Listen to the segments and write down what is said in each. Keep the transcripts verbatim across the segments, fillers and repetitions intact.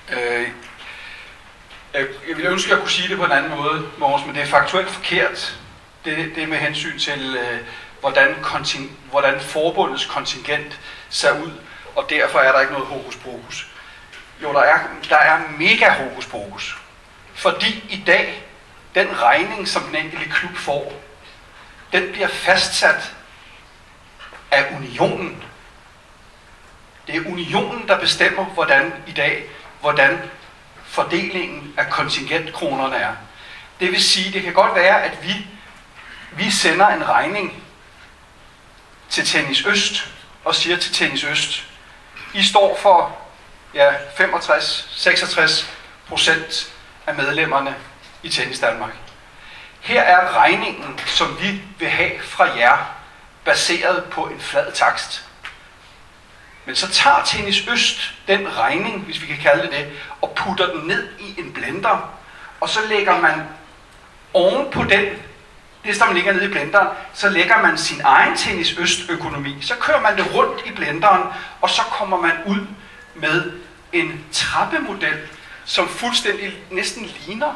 Øh, jeg ville ønske, at jeg kunne sige det på en anden måde, Mogens, men det er faktuelt forkert. Det, det er med hensyn til, øh, hvordan, konting, hvordan forbundets kontingent ser ud, og derfor er der ikke noget hokus pokus. Jo, der er, der er mega hokus pokus. Fordi i dag, den regning, som den enkelte klub får, den bliver fastsat af unionen. Det er unionen, der bestemmer, hvordan i dag, hvordan fordelingen af kontingentkronerne er. Det vil sige, det kan godt være, at vi, vi sender en regning til Tennis Øst og siger til Tennis Øst, I står for ja, femogtres til seksogtres procent af medlemmerne i Tennis Danmark. Her er regningen, som vi vil have fra jer, baseret på en flad takst. Men så tager Tennis Øst den regning, hvis vi kan kalde det det, og putter den ned i en blender, og så lægger man oven på den, det som ligger nede i blenderen, så lægger man sin egen Tennis Øst-økonomi. Så kører man det rundt i blenderen, og så kommer man ud med en trappemodel, som fuldstændig næsten ligner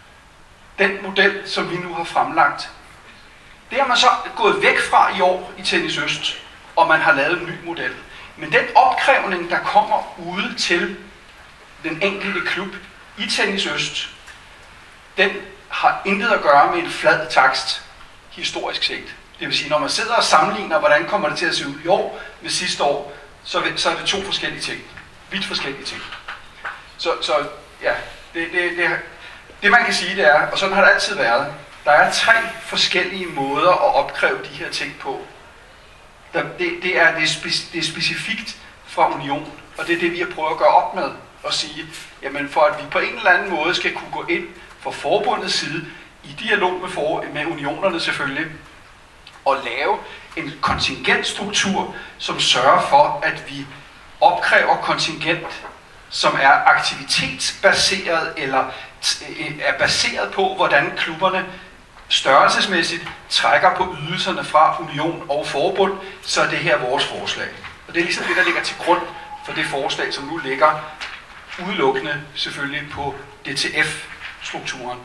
den model, som vi nu har fremlagt. Det har man så gået væk fra i år i Tennis Øst, og man har lavet en ny model. Men den opkrævning, der kommer ude til den enkelte klub i Tennis Øst, den har intet at gøre med en flad takst, historisk set. Det vil sige, når man sidder og sammenligner, hvordan kommer det til at se ud i år med sidste år, så er det to forskellige ting. Vidt forskellige ting. Så, så ja, det, det, det, det man kan sige, det er, og sådan har det altid været, der er tre forskellige måder at opkræve de her ting på. Det, det, er, det, er speci, det er specifikt fra union, og det er det, vi har prøvet at gøre op med og sige, jamen for at vi på en eller anden måde skal kunne gå ind fra forbundets side, i dialog med, for, med unionerne selvfølgelig, og lave en kontingentstruktur, som sørger for, at vi opkræver kontingent, som er aktivitetsbaseret, eller er baseret på, hvordan klubberne størrelsesmæssigt trækker på ydelserne fra union og forbund, så er det her vores forslag. Og det er ligesom det, der ligger til grund for det forslag, som nu ligger udelukkende selvfølgelig på D T F-strukturen.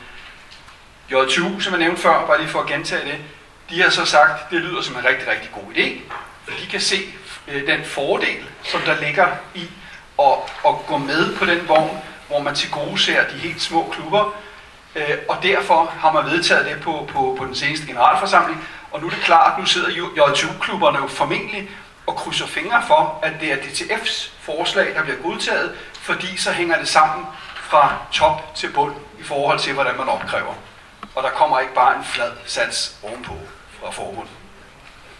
J T U, som jeg nævnte før, bare lige for at gentage det, de har så sagt, det lyder som en rigtig, rigtig god idé, for de kan se øh, den fordel, som der ligger i at, at gå med på den vogn, hvor man tilgodeser de helt små klubber, øh, og derfor har man vedtaget det på, på, på den seneste generalforsamling, og nu er det klart, at nu sidder J T U-klubberne jo formentlig og krydser fingre for, at det er D T F's forslag, der bliver godtaget, fordi så hænger det sammen fra top til bund i forhold til, hvordan man opkræver. Og der kommer ikke bare en flad sats ovenpå fra forbundet.